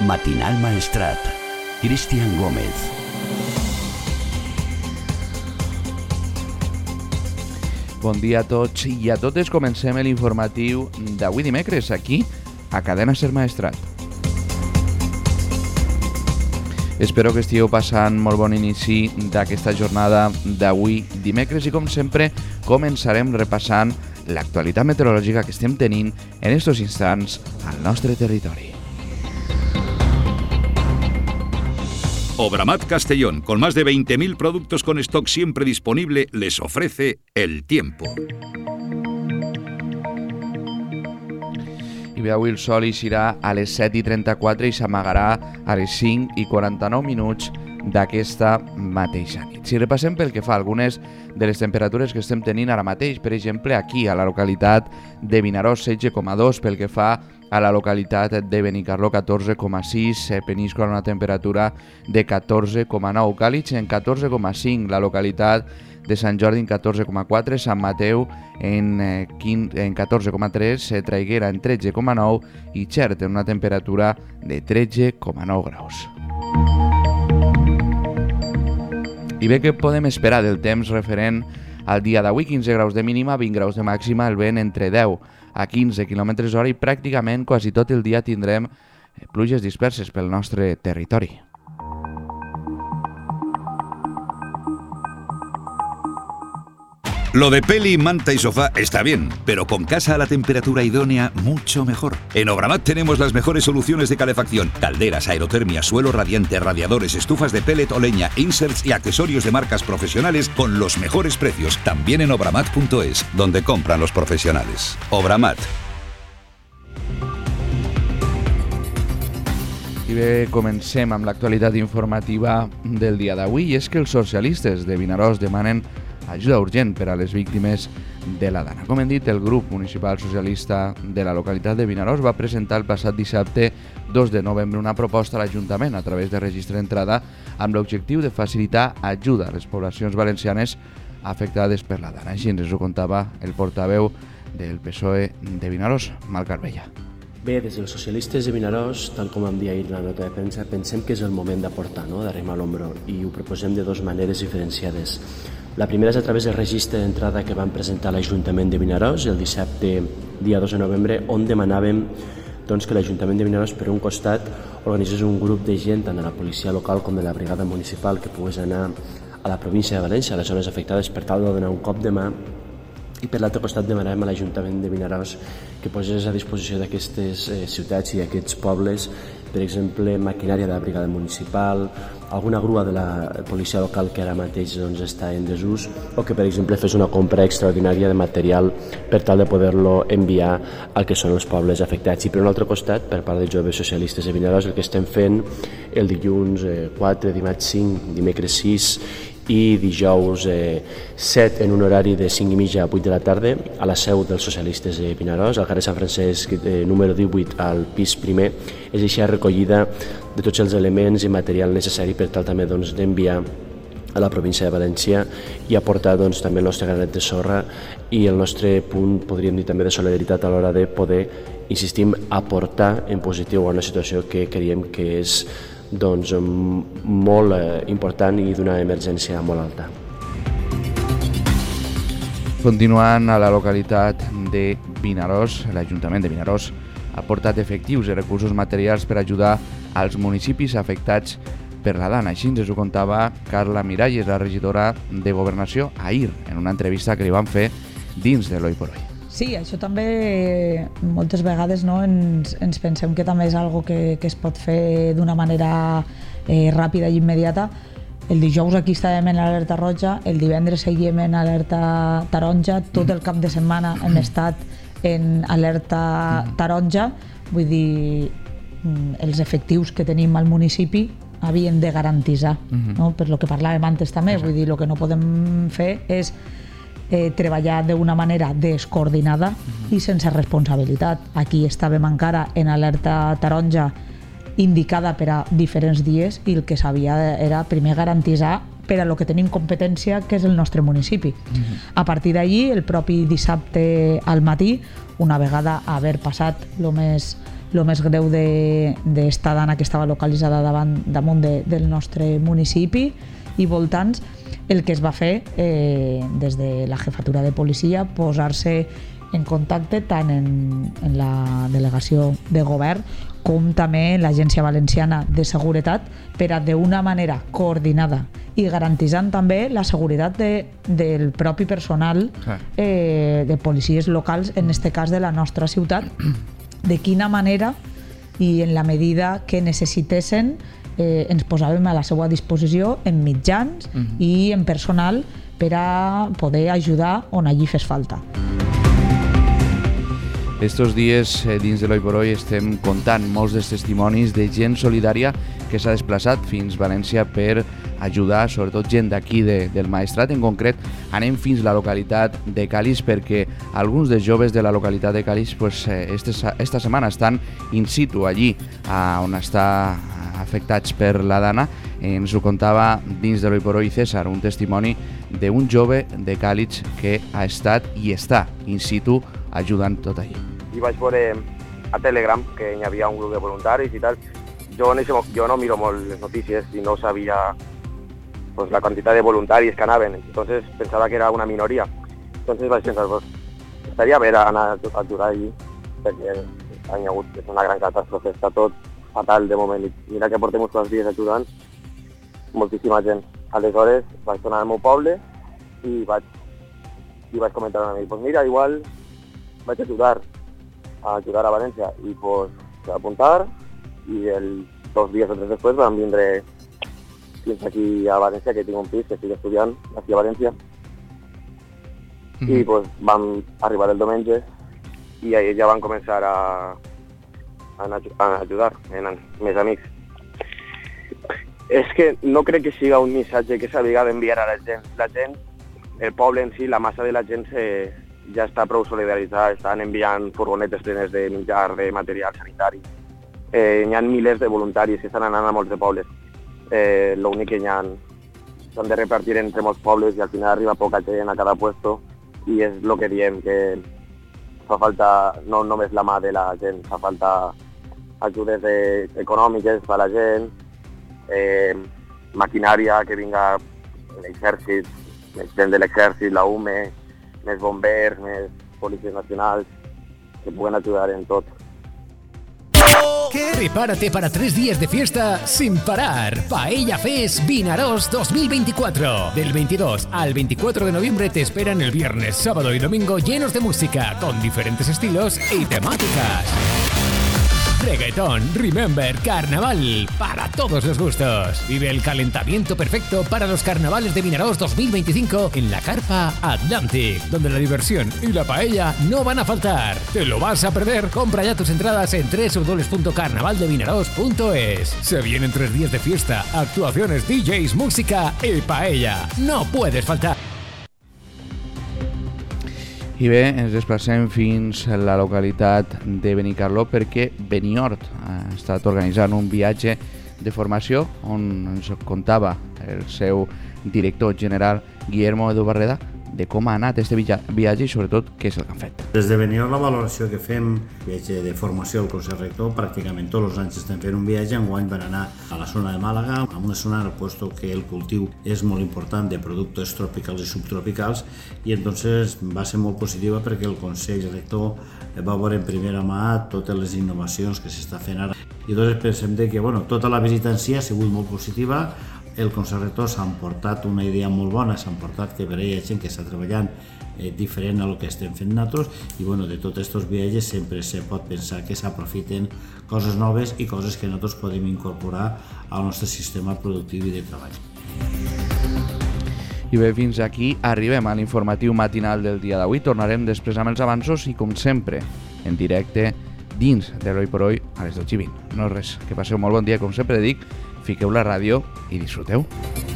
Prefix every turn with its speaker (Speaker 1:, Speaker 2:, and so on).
Speaker 1: Matinal Maestrat. Cristian Gómez.
Speaker 2: Bon dia a tots i a totes. Comencem l'informatiu d'avui dimecres aquí a Cadena Ser Maestrat. Espero que estigueu passant molt bon inici d'aquesta jornada d'avui dimecres i com sempre començarem repassant l'actualitat meteorològica que estem tenint en estos instants al nostre territori.
Speaker 3: Obramat Castellón, con más de 20.000 productos con stock siempre disponible, les ofrece el tiempo.
Speaker 2: I bé, avui el sol eixirà a les 7:34 i s'amagarà a les 5:49 d'aquesta mateixa nit. Si repassem pel que fa a algunes de les temperatures que estem tenint ara mateix, per exemple, aquí a la localitat de Vinaròs, 16,2, pel que fa a la localitat de Benicarló, 14,6, Peníscola una temperatura de 14,9, Càlig en 14,5, la localitat de Sant Jordi en 14,4, Sant Mateu en 14,3, Traiguera en 13,9 i Xert en una temperatura de 13,9 graus. I bé, què podem esperar del temps referent al dia d'avui? 15 graus de mínima, 20 graus de màxima, el vent entre 10 a 15 km/h i pràcticament quasi tot el dia tindrem pluges disperses pel nostre territori.
Speaker 3: Lo de peli, manta y sofá está bien, pero con casa a la temperatura idónea, mucho mejor. En Obramat tenemos las mejores soluciones de calefacción: calderas, aerotermia, suelo radiante, radiadores, estufas de pellet o leña, inserts y accesorios de marcas profesionales con los mejores precios. También en obramat.es, donde compran los profesionales. Obramat.
Speaker 2: I bé, comencem amb l'actualitat informativa del dia d'avui, i és que els socialistes de Vinaròs demanen ajuda urgent per a les víctimes de la Dana. Com hem dit, el grup municipal socialista de la localitat de Vinaròs va presentar el passat dissabte 2 de novembre una proposta a l'Ajuntament a través de registre d'entrada amb l'objectiu de facilitar ajuda a les poblacions valencianes afectades per la Dana. Així ens ho contava el portaveu del PSOE de Vinaròs, Marc Arbella.
Speaker 4: Bé, des dels socialistes de Vinaròs, tal com vam dir ahir en la nota de premsa, pensem que és el moment d'aportar, d'arrimar l'ombro, i ho proposem de dues maneres diferenciades. La primera és a través del registre d'entrada que vam presentar a l'Ajuntament de Vinaròs el dissabte, dia 2 de novembre, on demanàvem que l'Ajuntament de Vinaròs, per un costat, organitzés un grup de gent, tant de la policia local com de la brigada municipal, que pogués anar a la província de València, a les zones afectades, per tal de donar un cop de mà, i per l'altre costat demanàvem a l'Ajuntament de Vinaròs que posés a disposició d'aquestes ciutats i aquests pobles, per exemple, maquinària de la brigada municipal, alguna grua de la policia local que ara mateix està en desús, o que, per exemple, fes una compra extraordinària de material per tal de poder-lo enviar al que són els pobles afectats. I per un altre costat, per part dels joves socialistes de Vinaròs, el que estem fent el dilluns 4, dimarts 5, dimecres 6 i dijous 7 en un horari de 5:30 a 8 de la tarda a la seu dels socialistes de Vinaròs, al carrer Sant Francesc número 18 al pis primer, és deixar recollida de tots els elements i material necessari per tal també d'enviar a la província de València i aportar també el nostre granet de sorra i el nostre punt, podríem dir també, de solidaritat a l'hora de poder, insistim, aportar en positiu a una situació que creiem que és molt important i d'una emergència molt alta.
Speaker 2: Continuant a la localitat de Vinaròs, l'Ajuntament de Vinaròs ha portat efectius i recursos materials per ajudar als municipis afectats per la Dana. Així ens ho contava Carla Miralles, la regidora de Governació, ahir, en una entrevista que li van fer dins de l'Hoy por Hoy.
Speaker 5: Sí, això també moltes vegades ens pensem que també és algo que es pot fer d'una manera ràpida i immediata. El dijous aquí estàvem en alerta roja, el divendres seguíem en alerta taronja, tot el cap de setmana hem estat en alerta taronja, vull dir, els efectius que tenim al municipi havien de garantitzar, per lo que parlàvem antes també, vull dir, el que no podem fer és treballar d'una manera descoordinada i sense responsabilitat. Aquí estàvem encara en alerta taronja indicada per a diferents dies i el que s'havia era primer garantitzar per a lo que tenim competència, que és el nostre municipi. A partir d'allí, el propi dissabte al matí, una vegada haver passat lo més greu d'esta dana que estava localitzada damunt del nostre municipi i voltants, el que es va fer des de la jefatura de policia, posar-se en contacte tant en la delegació de govern com també en l'Agència Valenciana de Seguretat per a d'una manera coordinada i garantitzant també la seguretat del propi personal de policies locals, en este cas de la nostra ciutat, de quina manera i en la medida que necessitessin ens posàvem a la seva disposició en mitjans i en personal per a poder ajudar on allí fes falta.
Speaker 2: Estos dies, dins de l'Hoy por Hoy, estem contant molts dels testimonis de gent solidària que s'ha desplaçat fins a València per ajudar, sobretot gent d'aquí del Maestrat. En concret, anem fins a la localitat de Càlig perquè alguns dels joves de la localitat de Càlig esta setmana estan in situ allí on està afectats per la dana. Ens ho contava dins de l'Hoy por Hoy César, un testimoni d'un jove de Càlig que ha estat i està in situ ajudant tot allí.
Speaker 6: I vaig veure a Telegram que hi havia un grup de voluntaris i tal. Jo no miro molt les notícies i no sabia pues, la quantitat de voluntaris que anaven. Entonces pensava que era una minoria. Entonces vaig pensar, pues, estaria bé anar a ajudar allí perquè hi ha hagut una gran catàstrofe, està tot fatal de moment. Mira que portem uns quants dies ajudant moltíssima gent. Aleshores vaig tornar al meu poble i vaig comentar a mi, pues mira, igual vaig ajudar a València i pues vaig apuntar i 2 dies o 3 després vam vindre fins aquí a València, que tinc un pis que estic estudiant aquí a València i pues vam arribar el diumenge i ahir ja van començar a ajudar més amics. És que no crec que siga un missatge que s'hauria d'enviar a la gent. La gent, el poble en si, la massa de la gent ja està prou solidaritzada, estan enviant furgonetes plenes de menjar, de material sanitari. Hi ha milers de voluntaris que estan anant a molts de pobles. L'únic que s'han de repartir entre molts pobles i al final arriba poca gent a cada puesto i és el que diem, que fa falta no només la mà de la gent, fa falta ajudes econòmiques per a la gent, maquinària que vinga l'exèrcit, més gent de l'exèrcit, la UME, més bombers, més policies nacionals, que pueden ayudar en todo.
Speaker 7: Prepárate para 3 días de fiesta sin parar. Paella Fest Vinaròs 2024. Del 22 al 24 de noviembre te esperan el viernes, sábado y domingo llenos de música, con diferentes estilos y temáticas. Reggaetón, remember, carnaval, para todos los gustos. Vive el calentamiento perfecto para los carnavales de Vinaròs 2025 en la Carpa Atlantic, donde la diversión y la paella no van a faltar. ¿Te lo vas a perder? Compra ya tus entradas en www.carnavaldevinaròs.es. Se vienen 3 días de fiesta, actuaciones, DJs, música y paella. No puedes faltar.
Speaker 2: I bé, ens desplacem fins a la localitat de Benicarló perquè Beniort ha estat organitzant un viatge de formació on ens contava el seu director general Guillermo Edu Barreda de com ha anat este viatge i sobretot què és el que han fet.
Speaker 8: Des de Beniort la valoració que fem, viatge de formació al Consell Rector, pràcticament tots els anys estem fent un viatge. Enguany van anar a la zona de Màlaga, amb una zona puesto que el cultiu és molt important de productes tropicals i subtropicals i entonces va ser molt positiva perquè el Consell Rector va veure en primera mà totes les innovacions que s'està fent ara. I doncs pensem que tota la visita en si ha sigut molt positiva. El Consell Rector s'ha emportat una idea molt bona, s'ha emportat que per ell hi ha gent que està treballant diferent a lo que estem fent nosaltres i de tots aquests viatges sempre se pot pensar que s'aprofiten coses noves i coses que nosaltres podem incorporar al nostre sistema productiu i de treball.
Speaker 2: I bé, fins aquí arribem a l'informatiu matinal del dia d'avui. Tornarem després amb els avanços i, com sempre, en directe dins de l'Hoy por Hoy a les 12:20. No és res, que passeu molt bon dia, com sempre dic, fiqueu la ràdio i disfruteu.